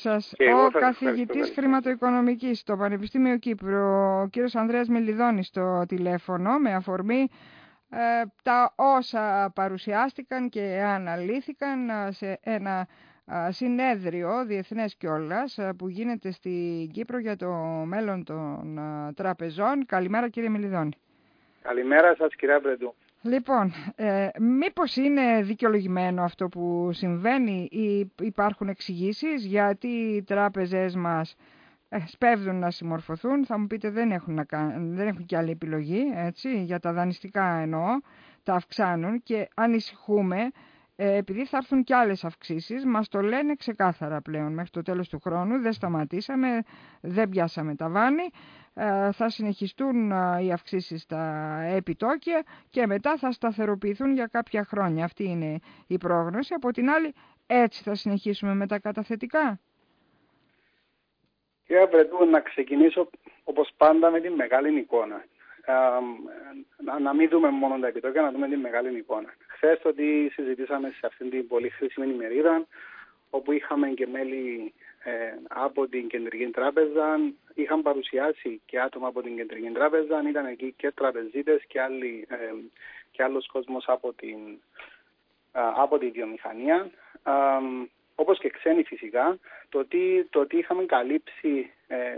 Σας. Ο καθηγητής χρηματοοικονομικής στο Πανεπιστήμιο Κύπρου, ο κύριος Ανδρέας Μελιδώνης, στο τηλέφωνο, με αφορμή τα όσα παρουσιάστηκαν και αναλύθηκαν σε ένα συνέδριο διεθνές κιόλας που γίνεται στην Κύπρο για το μέλλον των τραπεζών. Καλημέρα, κύριε Μελιδώνη. Καλημέρα σας, κυρία Μπρεντού. Λοιπόν, μήπως είναι δικαιολογημένο αυτό που συμβαίνει ή υπάρχουν εξηγήσεις γιατί οι τράπεζες μας σπέβδουν να συμμορφωθούν? Θα μου πείτε δεν έχουν και άλλη επιλογή, έτσι, για τα δανειστικά εννοώ, τα αυξάνουν και ανησυχούμε επειδή θα έρθουν και άλλες αυξήσεις. Μας το λένε ξεκάθαρα πλέον μέχρι το τέλος του χρόνου, δεν σταματήσαμε, δεν πιάσαμε ταβάνι. Θα συνεχιστούν οι αυξήσεις στα επιτόκια και μετά θα σταθεροποιηθούν για κάποια χρόνια. Αυτή είναι η πρόγνωση. Από την άλλη, έτσι θα συνεχίσουμε με τα καταθετικά. Κύριε Βρετού, να ξεκινήσω όπως πάντα με την μεγάλη εικόνα. Να μην δούμε μόνο τα επιτόκια, να δούμε την μεγάλη εικόνα. Χθες ότι συζητήσαμε σε αυτήν την πολύ χρήσιμη ημερίδα, όπου είχαμε και μέλη από την Κεντρική Τράπεζα, είχαν παρουσιάσει και άτομα από την Κεντρική Τράπεζα, ήταν εκεί και τραπεζίτες και άλλος κόσμος από τη βιομηχανία, όπως και ξένοι φυσικά. Το ότι είχαμε καλύψει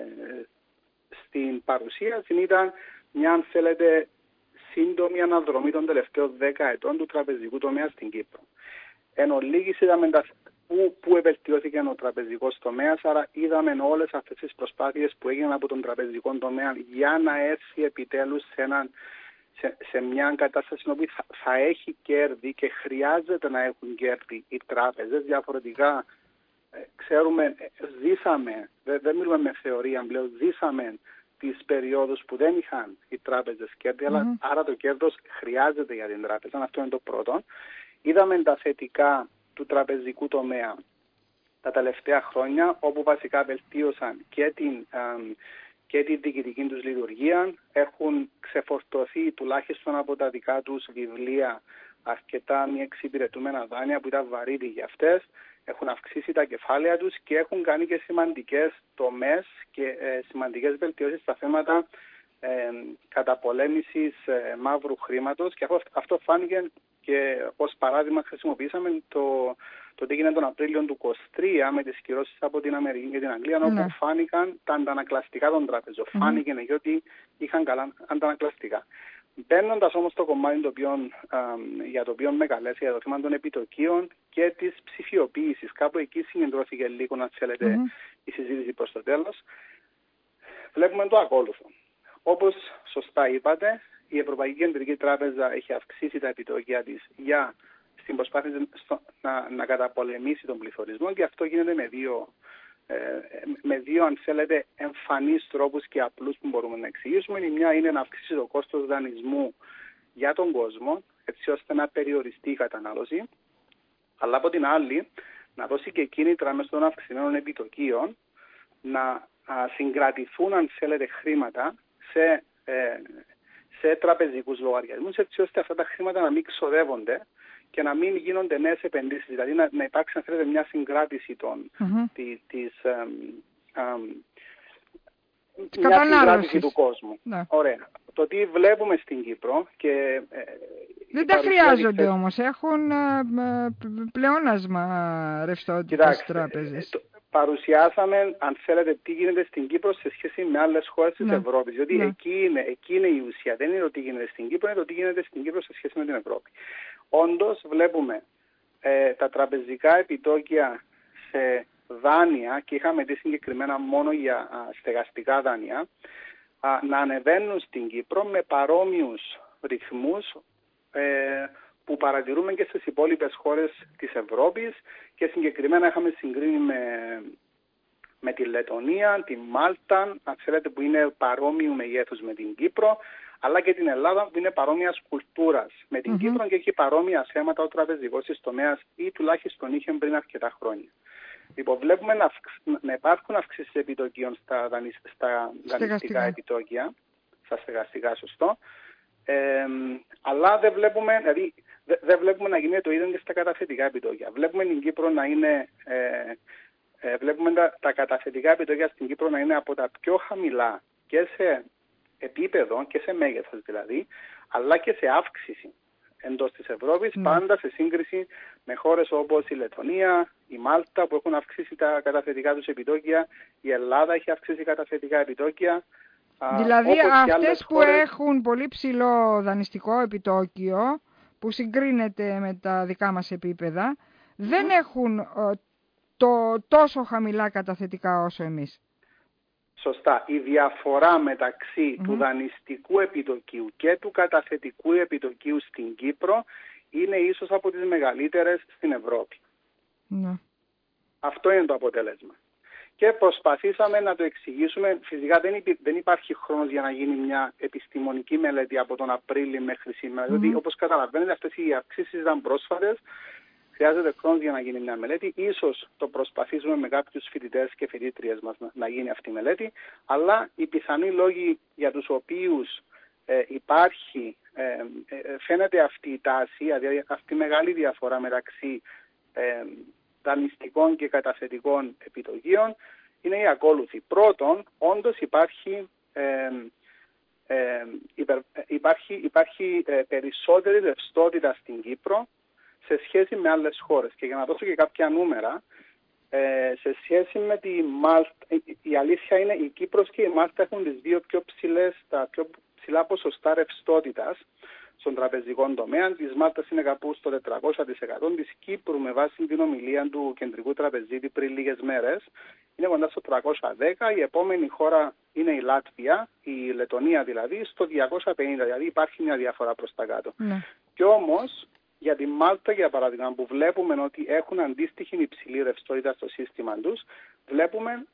στην παρουσίαση ήταν μια, αν θέλετε, σύντομη αναδρομή των τελευταίων 10 ετών του τραπεζικού τομέα στην Κύπρο. Εν ολίγης είδαμε πού επελτιώθηκε ο τραπεζικός τομέας, άρα είδαμε όλες αυτές τις προσπάθειες που έγιναν από τον τραπεζικό τομέα για να έρθει επιτέλους σε μια κατάσταση στην οποία θα έχει κέρδη και χρειάζεται να έχουν κέρδη οι τράπεζες. Διαφορετικά, ξέρουμε, ζήσαμε, δεν μιλούμε με θεωρία πλέον, ζήσαμε τις περιόδους που δεν είχαν οι τράπεζες κέρδη, αλλά άρα το κέρδος χρειάζεται για την τράπεζα. Αυτό είναι το πρώτο. Είδαμε τα θετικά του τραπεζικού τομέα τα τελευταία χρόνια, όπου βασικά βελτίωσαν και την διοικητική τους λειτουργία, έχουν ξεφορτωθεί τουλάχιστον από τα δικά τους βιβλία αρκετά μη εξυπηρετούμενα δάνεια που ήταν βαρύδι για αυτές, έχουν αυξήσει τα κεφάλαια τους και έχουν κάνει και σημαντικές τομές και σημαντικές βελτιώσεις στα θέματα καταπολέμησης μαύρου χρήματος, και αυτό φάνηκε και ως παράδειγμα χρησιμοποιήσαμε το τι έγινε τον Απρίλιο του 2023 με τις κυρώσεις από την Αμερική και την Αγγλία, όπου φάνηκαν τα αντανακλαστικά των τραπεζών. Φάνηκε γιατί είχαν καλά αντανακλαστικά. Μπαίνοντας όμως στο κομμάτι για το οποίο με καλέσει, για το θέμα των επιτοκίων και της ψηφιοποίησης, κάπου εκεί συγκεντρώθηκε λίγο, αν θέλετε, η συζήτηση προς το τέλος, βλέπουμε το ακόλουθο. Όπως σωστά είπατε, η Ευρωπαϊκή Κεντρική Τράπεζα έχει αυξήσει τα επιτόκια της στην προσπάθεια να καταπολεμήσει τον πληθωρισμό, και αυτό γίνεται με δύο, αν θέλετε, εμφανείς τρόπους και απλούς που μπορούμε να εξηγήσουμε. Η μια είναι να αυξήσει το κόστος δανεισμού για τον κόσμο, έτσι ώστε να περιοριστεί η κατανάλωση, αλλά από την άλλη να δώσει και κίνητρα μέσω των αυξημένων επιτοκίων να συγκρατηθούν, αν θέλετε, χρήματα σε τραπεζικούς λογαριασμούς, έτσι ώστε αυτά τα χρήματα να μην ξοδεύονται και να μην γίνονται νέες επενδύσεις. Δηλαδή να υπάρξει, αν θέλετε, μια συγκράτηση του κόσμου. Ναι. Ωραία. Το τι βλέπουμε στην Κύπρο και... δεν τα χρειάζονται όμως. Έχουν πλεόνασμα ρευστότητας τράπεζες. Παρουσιάσαμε, αν θέλετε, τι γίνεται στην Κύπρο σε σχέση με άλλες χώρες της Ευρώπης. Διότι εκεί είναι η ουσία. Δεν είναι το τι γίνεται στην Κύπρο, είναι το τι γίνεται στην Κύπρο σε σχέση με την Ευρώπη. Όντως βλέπουμε τα τραπεζικά επιτόκια σε δάνεια, και είχαμε δει συγκεκριμένα μόνο για στεγαστικά δάνεια, να ανεβαίνουν στην Κύπρο με παρόμοιους ρυθμούς που παρατηρούμε και στις υπόλοιπες χώρες της Ευρώπης, και συγκεκριμένα είχαμε συγκρίνει με τη Λετωνία, τη Μάλτα, αν θέλετε, που είναι παρόμοιου μεγέθους με την Κύπρο, αλλά και την Ελλάδα που είναι παρόμοιας κουλτούρας με την Κύπρο και έχει παρόμοια θέματα ο τραπεζικός της τομέας, ή τουλάχιστον είχε πριν αρκετά χρόνια. Λοιπόν, βλέπουμε να υπάρχουν αυξήσεις επιτοκίων στα δανειστικά επιτόκια, στα στεγαστικά, σωστό, αλλά δεν βλέπουμε να γίνεται το ίδιο και στα καταθετικά επιτόκια. Βλέπουμε την Κύπρο να είναι βλέπουμε τα καταθετικά επιτόκια στην Κύπρο να είναι από τα πιο χαμηλά και σε επίπεδο και σε μέγεθος δηλαδή, αλλά και σε αύξηση εντός της Ευρώπης, πάντα σε σύγκριση με χώρες όπως η Λετωνία, η Μάλτα που έχουν αυξήσει τα καταθετικά τους επιτόκια, η Ελλάδα έχει αυξήσει καταθετικά επιτόκια. Δηλαδή αυτές που έχουν πολύ ψηλό δανειστικό επιτόκιο, που συγκρίνεται με τα δικά μας επίπεδα, δεν έχουν τόσο χαμηλά καταθετικά όσο εμείς. Σωστά. Η διαφορά μεταξύ του δανειστικού επιτοκίου και του καταθετικού επιτοκίου στην Κύπρο είναι ίσως από τις μεγαλύτερες στην Ευρώπη. Αυτό είναι το αποτέλεσμα. Και προσπαθήσαμε να το εξηγήσουμε. Φυσικά δεν υπάρχει χρόνος για να γίνει μια επιστημονική μελέτη από τον Απρίλιο μέχρι σήμερα. Διότι όπως καταλαβαίνετε αυτές οι αυξήσεις ήταν πρόσφατες. Χρειάζεται χρόνος για να γίνει μια μελέτη. Ίσως το προσπαθήσουμε με κάποιους φοιτητές και φοιτήτριες μας να γίνει αυτή η μελέτη. Αλλά οι πιθανοί λόγοι για τους οποίους φαίνεται αυτή η τάση, δηλαδή αυτή η μεγάλη διαφορά μεταξύ δανειστικών και καταθετικών επιτοκίων, είναι οι ακόλουθοι. Πρώτον, όντως υπάρχει περισσότερη ρευστότητα στην Κύπρο σε σχέση με άλλες χώρες. Και για να δώσω και κάποια νούμερα, σε σχέση με τη Μάλτα, η αλήθεια είναι η Κύπρος και η Μάλτα έχουν τις δύο τα πιο ψηλά ποσοστά ρευστότητας στον τραπεζικό τομέα. Της Μάλτας είναι κάπου στο 400%, της Κύπρου με βάση την ομιλία του κεντρικού τραπεζίτη πριν λίγες μέρες είναι κοντά στο 310, η επόμενη χώρα είναι η Λάτβια, η Λετωνία δηλαδή, στο 250, δηλαδή υπάρχει μια διαφορά προς τα κάτω. Και όμως για τη Μάλτα, για παράδειγμα, που βλέπουμε ότι έχουν αντίστοιχη υψηλή ρευστότητα στο σύστημα τους, βλέπουμε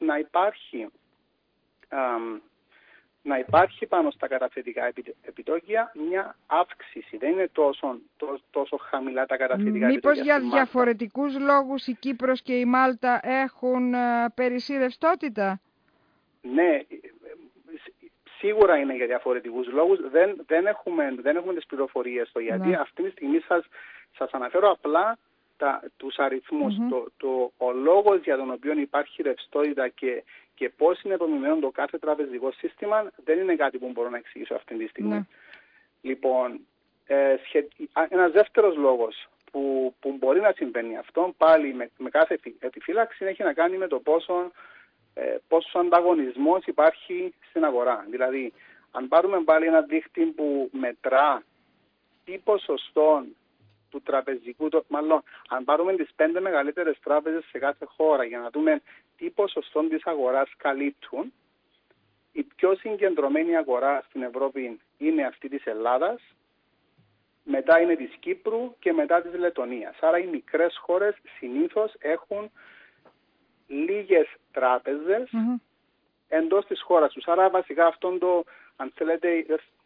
να υπάρχει πάνω στα καταθετικά επιτόκια μια αύξηση. Δεν είναι τόσο χαμηλά τα καταθετικά επιτόκια. Μήπως για διαφορετικούς λόγους η Κύπρος και η Μάλτα έχουν περισσή ρευστότητα? Ναι, σίγουρα είναι για διαφορετικούς λόγους. Δεν έχουμε τις πληροφορίες στο γιατί. Αυτή τη στιγμή σας αναφέρω απλά τους αριθμούς. Ο λόγος για τον οποίο υπάρχει ρευστότητα και πώς είναι δομημένο το κάθε τραπεζικό σύστημα δεν είναι κάτι που μπορώ να εξηγήσω αυτή τη στιγμή. Λοιπόν, ένας δεύτερος λόγος που μπορεί να συμβαίνει αυτό, πάλι με κάθε επιφύλαξη, έχει να κάνει με το πόσο ανταγωνισμός υπάρχει στην αγορά. Δηλαδή, αν πάρουμε πάλι ένα δείκτη που μετρά τι ποσοστό του τραπεζικού, μάλλον αν πάρουμε τις 5 μεγαλύτερες τράπεζες σε κάθε χώρα για να δούμε τι ποσοστό της αγοράς καλύπτουν, η πιο συγκεντρωμένη αγορά στην Ευρώπη είναι αυτή της Ελλάδας, μετά είναι της Κύπρου και μετά της Λετωνίας. Άρα οι μικρές χώρες συνήθως έχουν λίγες τράπεζες εντός της χώρας τους. Άρα βασικά αν θέλετε,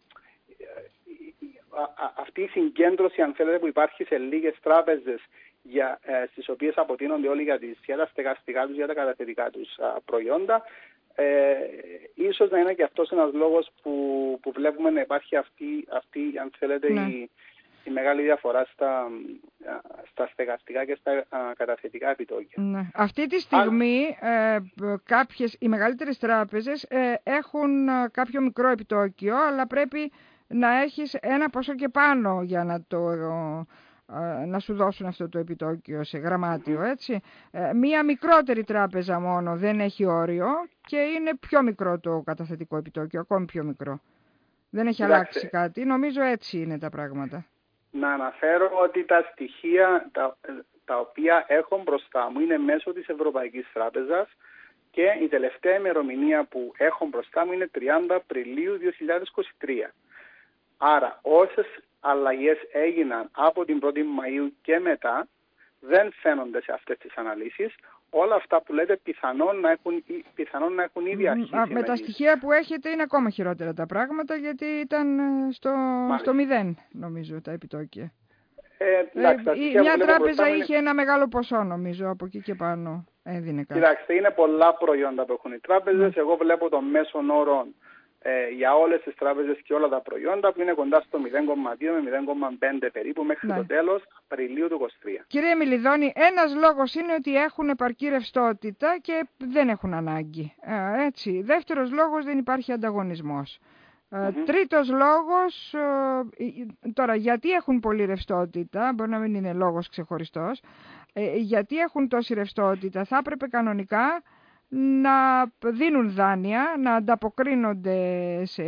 αυτή η συγκέντρωση, αν θέλετε, που υπάρχει σε λίγες τράπεζες στις οποίες αποτείνονται όλοι για τα στεγαστικά τους, για τα καταθετικά τους προϊόντα, ίσως να είναι και αυτός ένας λόγος που βλέπουμε να υπάρχει αυτή αν θέλετε, η μεγάλη διαφορά στα στεγαστικά και στα καταθετικά επιτόκια. Αυτή τη στιγμή οι μεγαλύτερες τράπεζες έχουν κάποιο μικρό επιτόκιο, αλλά πρέπει να έχεις ένα ποσό και πάνω για να σου δώσουν αυτό το επιτόκιο σε γραμμάτιο, έτσι. Μία μικρότερη τράπεζα μόνο δεν έχει όριο και είναι πιο μικρό το καταθετικό επιτόκιο, ακόμη πιο μικρό. Δεν έχει αλλάξει κάτι. Νομίζω έτσι είναι τα πράγματα. Να αναφέρω ότι τα στοιχεία τα οποία έχω μπροστά μου είναι μέσω της Ευρωπαϊκής Τράπεζας και η τελευταία ημερομηνία που έχω μπροστά μου είναι 30 Απριλίου 2023. Άρα όσες αλλαγές έγιναν από την 1η Μαΐου και μετά δεν φαίνονται σε αυτές τις αναλύσεις. Όλα αυτά που λέτε πιθανόν να έχουν ήδη αρχίσει. Με τα στοιχεία που έχετε είναι ακόμα χειρότερα τα πράγματα, γιατί ήταν στο 0 νομίζω τα επιτόκια. Μια τράπεζα είχε ένα μεγάλο ποσό νομίζω, από εκεί και πάνω έδινε κάτι. Κοιτάξτε, είναι πολλά προϊόντα που έχουν οι τράπεζες. Εγώ βλέπω τον μέσον όρο για όλες τις τράπεζες και όλα τα προϊόντα που είναι κοντά στο 0,2 με 0,5 περίπου μέχρι το τέλος Απριλίου του 2023. Κύριε Μιλιδόνη, ένας λόγος είναι ότι έχουν επαρκή ρευστότητα και δεν έχουν ανάγκη. Έτσι. Δεύτερος λόγος, δεν υπάρχει ανταγωνισμός. Τρίτος λόγος, τώρα γιατί έχουν πολλή ρευστότητα, μπορεί να μην είναι λόγος ξεχωριστός, γιατί έχουν τόση ρευστότητα, θα έπρεπε κανονικά να δίνουν δάνεια, να ανταποκρίνονται σε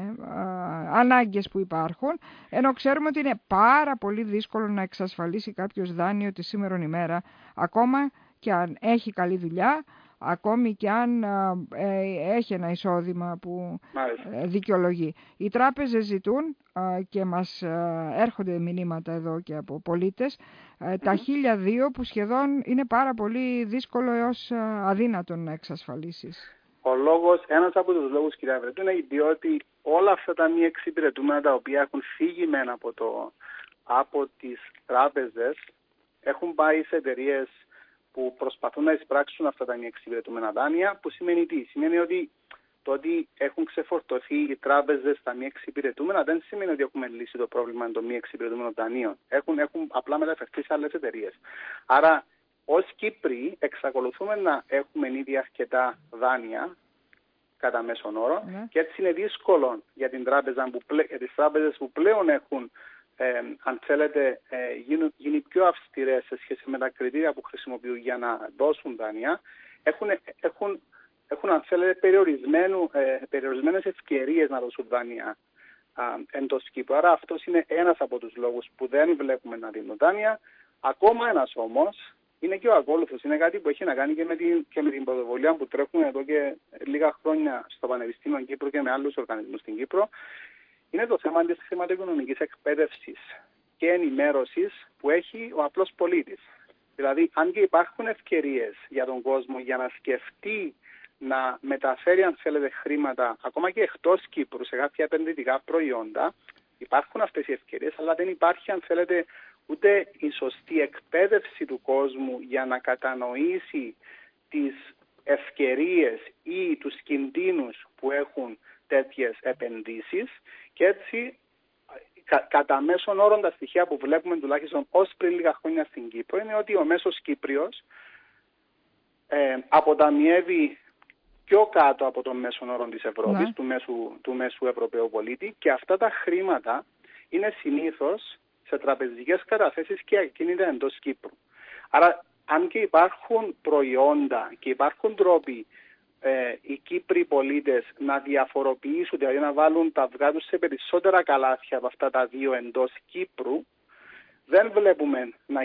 ανάγκες που υπάρχουν, ενώ ξέρουμε ότι είναι πάρα πολύ δύσκολο να εξασφαλίσει κάποιος δάνειο τη σήμερον ημέρα, ακόμα και αν έχει καλή δουλειά, ακόμη και αν έχει ένα εισόδημα που δικαιολογεί. Οι τράπεζες ζητούν και μας έρχονται μηνύματα εδώ και από πολίτες τα 1.002 που σχεδόν είναι πάρα πολύ δύσκολο έως αδύνατο να εξασφαλίσεις. Ένας από τους λόγους, κυρία Βρετού, είναι διότι όλα αυτά τα μη εξυπηρετούμενα τα οποία έχουν φύγει μεν από τις τράπεζες έχουν πάει σε εταιρείες που προσπαθούν να εισπράξουν αυτά τα μη εξυπηρετούμενα δάνεια, που σημαίνει τι? Σημαίνει ότι το ότι έχουν ξεφορτωθεί οι τράπεζες στα μη εξυπηρετούμενα δεν σημαίνει ότι έχουμε λύσει το πρόβλημα των μη εξυπηρετούμενων δανείων. Έχουν απλά μεταφερθεί σε άλλες εταιρείες. Άρα, ως Κύπροι εξακολουθούμε να έχουμε ήδη αρκετά δάνεια κατά μέσον όρο και έτσι είναι δύσκολο για τις τράπεζες που πλέον έχουν αν θέλετε, γίνει πιο αυστηρές σε σχέση με τα κριτήρια που χρησιμοποιούν για να δώσουν δάνεια, έχουν αν θέλετε, περιορισμένες ευκαιρίες να δώσουν δάνεια εντός Κύπρου. Άρα αυτός είναι ένας από τους λόγους που δεν βλέπουμε να δίνουν δάνεια. Ακόμα ένας όμως είναι και ο ακόλουθος. Είναι κάτι που έχει να κάνει και με την πρωτοβουλία που τρέχουμε εδώ και λίγα χρόνια στο Πανεπιστήμιο Κύπρου και με άλλους οργανισμούς στην Κύπρο. Είναι το θέμα της χρηματοοικονομικής εκπαίδευσης και ενημέρωσης που έχει ο απλός πολίτης. Δηλαδή, αν και υπάρχουν ευκαιρίες για τον κόσμο για να σκεφτεί να μεταφέρει, αν θέλετε, χρήματα ακόμα και εκτός Κύπρου σε κάποια επενδυτικά προϊόντα, υπάρχουν αυτές οι ευκαιρίες, αλλά δεν υπάρχει, αν θέλετε, ούτε η σωστή εκπαίδευση του κόσμου για να κατανοήσει τις ευκαιρίες ή τους κινδύνους που έχουν τέτοιες επενδύσεις και έτσι κατά μέσον όρον τα στοιχεία που βλέπουμε τουλάχιστον ως πριν λίγα χρόνια στην Κύπρο είναι ότι ο μέσος Κύπριος αποταμιεύει πιο κάτω από τον μέσον όρο της Ευρώπης, του μέσου Ευρωπαίου πολίτη και αυτά τα χρήματα είναι συνήθως σε τραπεζικές καταθέσεις και ακίνητα εντός Κύπρου. Άρα αν και υπάρχουν προϊόντα και υπάρχουν τρόποι οι Κύπροι πολίτες να διαφοροποιήσουν, δηλαδή να βάλουν τα αυγά τους σε περισσότερα καλάθια από αυτά τα δύο εντός Κύπρου, δεν βλέπουμε να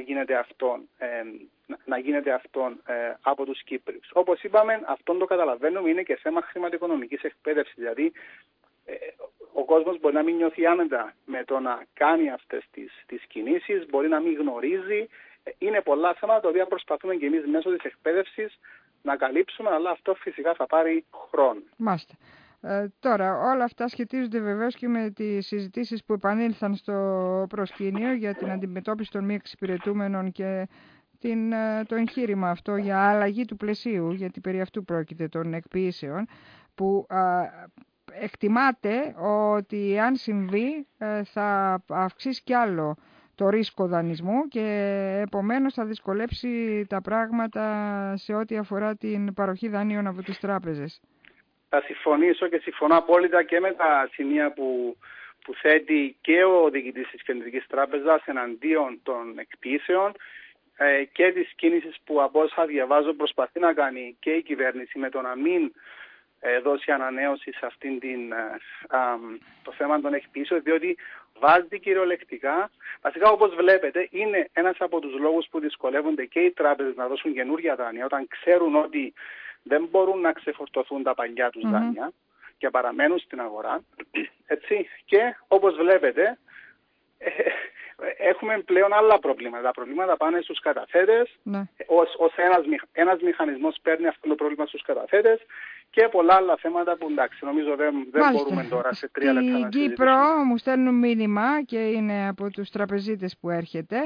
γίνεται αυτό από τους Κύπριους. Όπως είπαμε, αυτό το καταλαβαίνουμε, είναι και θέμα χρηματοοικονομικής εκπαίδευσης. Δηλαδή, ο κόσμος μπορεί να μην νιώθει άνετα με το να κάνει αυτές τις κινήσεις, μπορεί να μην γνωρίζει. Είναι πολλά θέματα τα οποία προσπαθούμε και εμείς μέσω της εκπαίδευσης να καλύψουμε, αλλά αυτό φυσικά θα πάρει χρόνο. Μάλιστα. Τώρα, όλα αυτά σχετίζονται βεβαίως και με τις συζητήσεις που επανήλθαν στο προσκήνιο για την αντιμετώπιση των μη εξυπηρετούμενων και το εγχείρημα αυτό για αλλαγή του πλαισίου, γιατί περί αυτού πρόκειται, των εκποίησεων, που εκτιμάται ότι αν συμβεί θα αυξήσει κι άλλο το ρίσκο δανεισμού και επομένως θα δυσκολέψει τα πράγματα σε ό,τι αφορά την παροχή δανείων από τις τράπεζες. Θα συμφωνήσω και συμφωνώ απόλυτα και με τα σημεία που θέτει και ο διοικητής της Κεντρικής Τράπεζας εναντίον των εκποίησεων και της κίνησης που από όσα διαβάζω προσπαθεί να κάνει και η κυβέρνηση με το να μην δώσει ανανέωση σε αυτήν το θέμα των εκποίησεων, διότι βάζει κυριολεκτικά, βασικά όπως βλέπετε είναι ένας από τους λόγους που δυσκολεύονται και οι τράπεζες να δώσουν καινούργια δάνεια όταν ξέρουν ότι δεν μπορούν να ξεφορτωθούν τα παλιά τους δάνεια και παραμένουν στην αγορά. Έτσι. Και όπως βλέπετε έχουμε πλέον άλλα προβλήματα. Τα προβλήματα πάνε στους καταθέτες, ως ένας μηχανισμός παίρνει αυτό το πρόβλημα στους καταθέτες και πολλά άλλα θέματα που εντάξει, νομίζω δεν μπορούμε τώρα σε 3 λεπτά να συζητήσουμε. Στην Κύπρο μου στέλνουν μήνυμα και είναι από τους τραπεζίτες που έρχεται.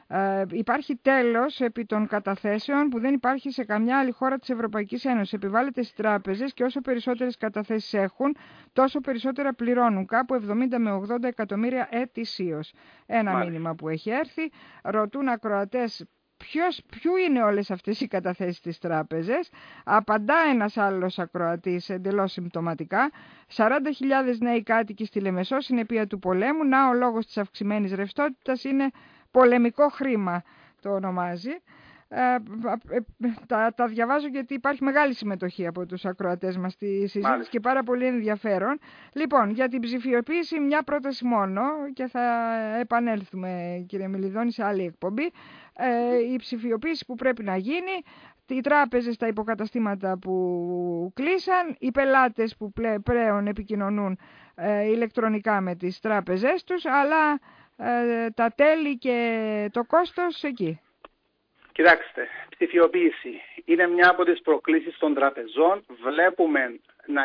Υπάρχει τέλος επί των καταθέσεων που δεν υπάρχει σε καμιά άλλη χώρα της Ευρωπαϊκής Ένωσης. Επιβάλλεται στις τράπεζες και όσο περισσότερες καταθέσεις έχουν, τόσο περισσότερα πληρώνουν. Κάπου 70 με 80 εκατομμύρια ετησίως. Ένα μήνυμα που έχει έρθει. Ρωτούν ακροατές ποιου είναι όλες αυτές οι καταθέσεις στις τράπεζες. Απαντά ένας άλλος ακροατής εντελώς συμπτωματικά. 40.000 νέοι κάτοικοι στη Λεμεσό, συνεπία του πολέμου. Να, ο λόγος της αυξημένης ρευστότητας είναι πολεμικό χρήμα, το ονομάζει. Τα διαβάζω γιατί υπάρχει μεγάλη συμμετοχή από τους ακροατές μας στη συζήτηση και πάρα πολύ ενδιαφέρον. Λοιπόν, για την ψηφιοποίηση μια πρόταση μόνο και θα επανέλθουμε, κύριε Μιλιδόνη, σε άλλη εκπομπή. Η ψηφιοποίηση που πρέπει να γίνει, οι τράπεζες, τα υποκαταστήματα που κλείσαν, οι πελάτες που πλέον επικοινωνούν ηλεκτρονικά με τις τράπεζές τους, αλλά τα τέλη και το κόστος εκεί. Κοιτάξτε, ψηφιοποίηση είναι μια από τις προκλήσεις των τραπεζών. Βλέπουμε να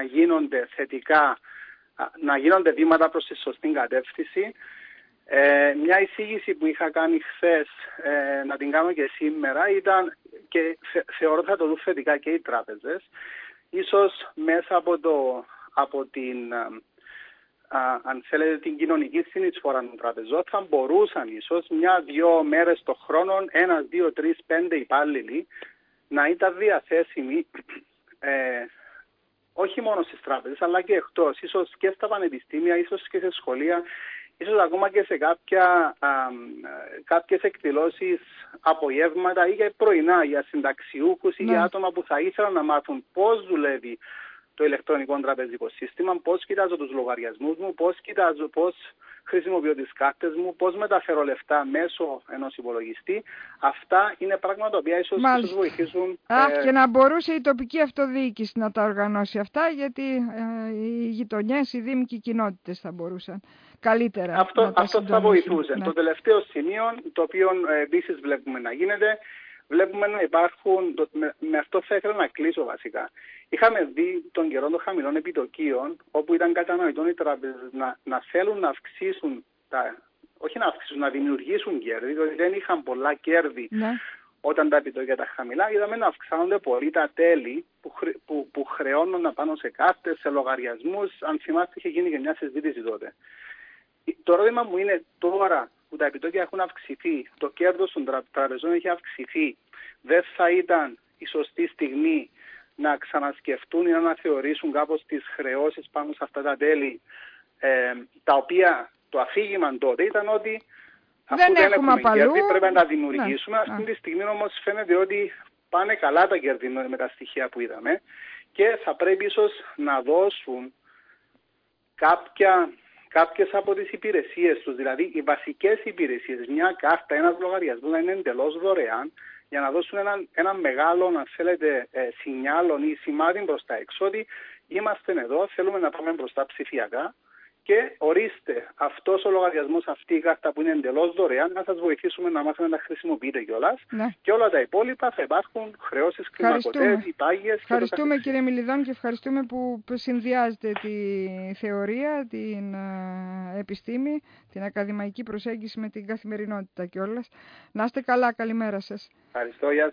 γίνονται βήματα προς τη σωστή κατεύθυνση. Μια εισήγηση που είχα κάνει χθες, να την κάνω και σήμερα, ήταν, και θεωρώ θα το δουν θετικά και οι τράπεζες, ίσως μέσα από την, αν θέλετε, την κοινωνική συνεισφορά των τραπεζών, θα μπορούσαν ίσως 1-2 μέρες το χρόνο, 1, 2, 3, 5 υπάλληλοι να ήταν διαθέσιμοι όχι μόνο στις τράπεζες αλλά και εκτός, ίσως και στα πανεπιστήμια, ίσως και σε σχολεία, ίσως ακόμα και σε κάποιες εκδηλώσεις απογεύματα ή για πρωινά για συνταξιούχους ή για άτομα που θα ήθελαν να μάθουν πώς δουλεύει το ηλεκτρονικό τραπεζικό σύστημα, πώς κοιτάζω τους λογαριασμούς μου, πώς χρησιμοποιώ τις κάρτες μου, πώς μεταφέρω λεφτά μέσω ενός υπολογιστή. Αυτά είναι πράγματα τα οποία ίσως βοηθήσουν. Και να μπορούσε η τοπική αυτοδιοίκηση να τα οργανώσει αυτά, γιατί οι γειτονιές, οι δήμοι και οι κοινότητες θα μπορούσαν καλύτερα αυτό θα βοηθούσε. Ναι. Το τελευταίο σημείο, το οποίο επίσης βλέπουμε να γίνεται, βλέπουμε να υπάρχουν, με αυτό θα ήθελα να κλείσω βασικά. Είχαμε δει τον καιρό των χαμηλών επιτοκίων, όπου ήταν κατανοητό οι τράπεζες να θέλουν να αυξήσουν, να δημιουργήσουν κέρδη, διότι δεν είχαν πολλά κέρδη όταν τα επιτόκια ήταν χαμηλά. Είδαμε να αυξάνονται πολύ τα τέλη που χρεώνουν πάνω σε κάρτες, σε λογαριασμούς. Αν θυμάστε, είχε γίνει και μια συζήτηση τότε. Το ερώτημα μου είναι τώρα που τα επιτόκια έχουν αυξηθεί, το κέρδος των τραπεζών έχει αυξηθεί, δεν θα ήταν η σωστή στιγμή να ξανασκεφτούν ή να αναθεωρήσουν κάπως τις χρεώσεις πάνω σε αυτά τα τέλη, τα οποία το αφήγημα τότε ήταν ότι αφού δεν έχουμε κέρδη πρέπει να τα δημιουργήσουμε. Αυτή τη στιγμή όμως φαίνεται ότι πάνε καλά τα κέρδη με τα στοιχεία που είδαμε και θα πρέπει ίσως να δώσουν κάποιες από τις υπηρεσίες τους, δηλαδή οι βασικές υπηρεσίες, μια κάρτα, ένας λογαριασμός να είναι εντελώς δωρεάν, για να δώσουν ένα μεγάλο, αν θέλετε, σινιάλο ή σημάδι προς τα έξω, ότι είμαστε εδώ, θέλουμε να πάμε μπροστά ψηφιακά και ορίστε, αυτός ο λογαριασμός, αυτή η κάρτα που είναι εντελώς δωρεάν, να σας βοηθήσουμε να μάθουμε να χρησιμοποιείτε κιόλας. Και όλα τα υπόλοιπα θα υπάρχουν χρεώσεις, κλιμακωτές, υπάγειες. Ευχαριστούμε κύριε Μιλιδόν και ευχαριστούμε που συνδυάζετε τη θεωρία, την επιστήμη, την ακαδημαϊκή προσέγγιση με την καθημερινότητα κιόλας. Να είστε καλά, καλημέρα σας. Ευχαριστώ, γεια